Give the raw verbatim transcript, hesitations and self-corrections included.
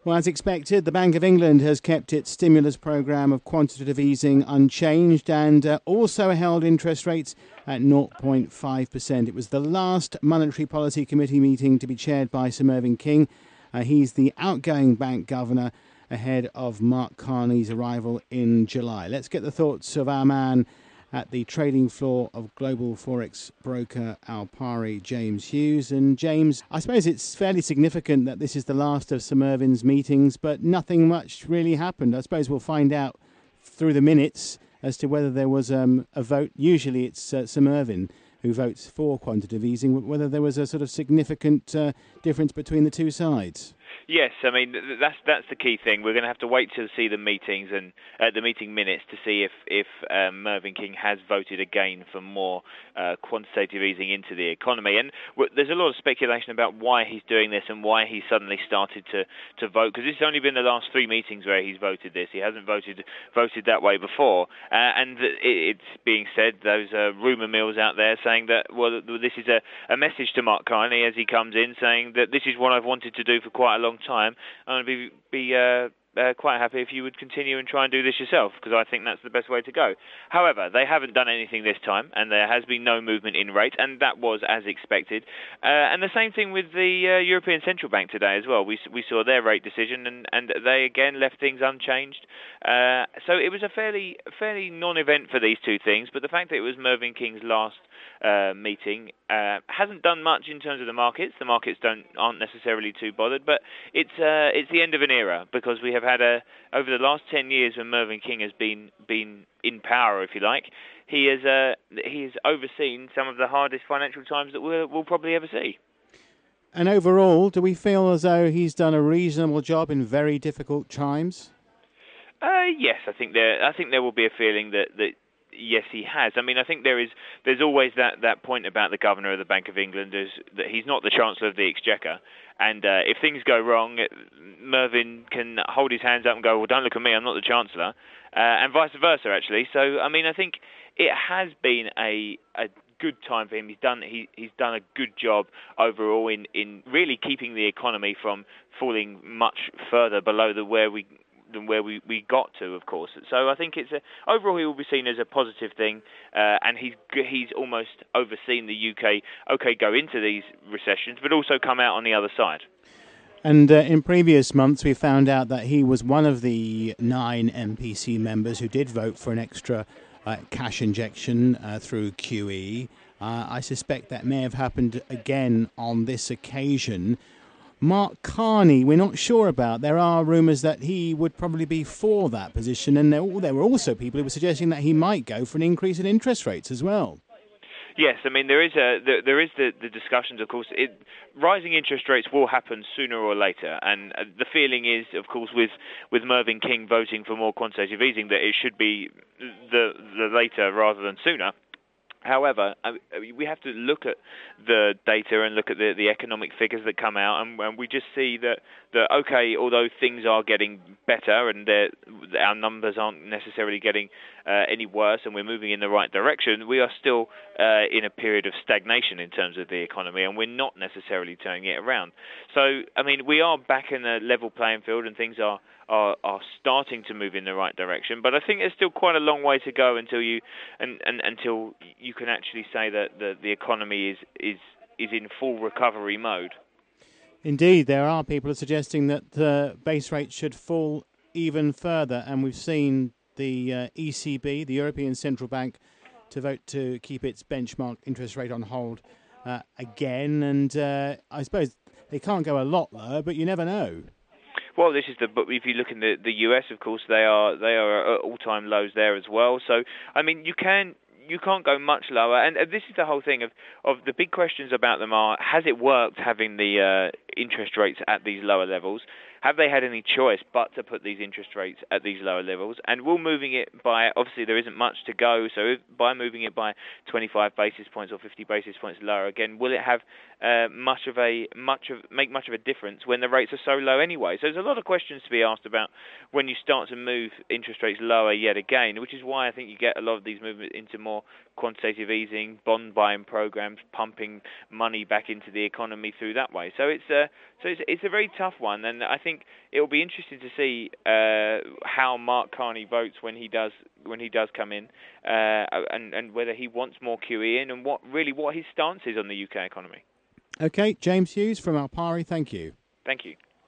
Well, as expected, the Bank of England has kept its stimulus programme of quantitative easing unchanged and uh, also held interest rates at zero point five percent. It was the last Monetary Policy Committee meeting to be chaired by Sir Mervyn King. Uh, he's the outgoing bank governor ahead of Mark Carney's arrival in July. Let's get the thoughts of our man at the trading floor of global forex broker Alpari, James Hughes. And James, I suppose it's fairly significant that this is the last of Sir Mervyn's meetings, but nothing much really happened. I suppose we'll find out through the minutes as to whether there was um, a vote. Usually it's uh, Sir Mervyn who votes for quantitative easing, whether there was a sort of significant uh, difference between the two sides. Yes, I mean that's that's the key thing. We're going to have to wait to see the meetings and uh, the meeting minutes to see if if um, Mervyn King has voted again for more uh, quantitative easing into the economy. And w- there's a lot of speculation about why he's doing this and why he suddenly started to, to vote, because it's only been the last three meetings where he's voted this. He hasn't voted voted that way before, uh, and it, it's being said those uh, rumour mills out there saying that well this is a, a message to Mark Carney as he comes in, saying that this is what I've wanted to do for quite a long time. I'm going to be, be uh, uh, quite happy if you would continue and try and do this yourself, because I think that's the best way to go. However, they haven't done anything this time, and there has been no movement in rates, and that was as expected. Uh, and the same thing with the uh, European Central Bank today as well. We we saw their rate decision, and, and they again left things unchanged. Uh, so it was a fairly fairly non-event for these two things, but the fact that it was Mervyn King's last uh, meeting uh, hasn't done much in terms of the markets. The markets don't aren't necessarily too bothered, but it's uh, it's the end of an era, because we have had a over the last ten years when Mervyn King has been been in power, if you like, he has uh, he has overseen some of the hardest financial times that we'll, we'll probably ever see. And overall, do we feel as though he's done a reasonable job in very difficult times? Uh, yes, I think there. I think there will be a feeling that, that yes, he has. I mean, I think there is. There's always that, that point about the governor of the Bank of England is that he's not the Chancellor of the Exchequer, and uh, if things go wrong, Mervyn can hold his hands up and go, "Well, don't look at me. I'm not the Chancellor," uh, and vice versa. Actually, so I mean, I think it has been a a good time for him. He's done he he's done a good job overall in in really keeping the economy from falling much further below the where we. than where we, we got to, of course. So I think it's a, overall he will be seen as a positive thing, uh, and he's he's almost overseen the U K, okay, go into these recessions, but also come out on the other side. And uh, in previous months we found out that he was one of the nine M P C members who did vote for an extra uh, cash injection uh, through Q E. Uh, I suspect that may have happened again on this occasion. Mark Carney, we're not sure about. There are rumours that he would probably be for that position, and there, there were also people who were suggesting that he might go for an increase in interest rates as well. Yes, I mean there is a there, there is the, the discussions. Of course, it, rising interest rates will happen sooner or later, and uh, the feeling is, of course, with with Mervyn King voting for more quantitative easing, that it should be the the later rather than sooner. However, we have to look at the data and look at the, the economic figures that come out, and, and we just see that, that, okay, although things are getting better and our numbers aren't necessarily getting uh, any worse and we're moving in the right direction, we are still uh, in a period of stagnation in terms of the economy, and we're not necessarily turning it around. So, I mean, we are back in a level playing field, and things are Are, are starting to move in the right direction, but I think there's still quite a long way to go until you and, and until you can actually say that the, the economy is, is is in full recovery mode. Indeed, there are people suggesting that the base rate should fall even further, and we've seen the uh, E C B, the European Central Bank, to vote to keep its benchmark interest rate on hold uh, again, and uh, I suppose they can't go a lot lower, but you never know. Well, this is the. But if you look in the, the U S, of course, they are they are at all-time lows there as well. So, I mean, you can you can't go much lower. And this is the whole thing of of the big questions about them are: has it worked having the uh, interest rates at these lower levels? Have they had any choice but to put these interest rates at these lower levels? And will moving it by, obviously there isn't much to go, so if, by moving it by twenty-five basis points or fifty basis points lower, again, will it have uh, much of a much of make much of a difference when the rates are so low anyway? So there's a lot of questions to be asked about when you start to move interest rates lower yet again, which is why I think you get a lot of these movements into more more quantitative easing, bond buying programs, pumping money back into the economy through that way. So it's a so it's, it's a very tough one, and I think it will be interesting to see uh, how Mark Carney votes when he does when he does come in, uh, and and whether he wants more Q E in, and what really what his stance is on the U K economy. Okay, James Hughes from Alpari, thank you. Thank you.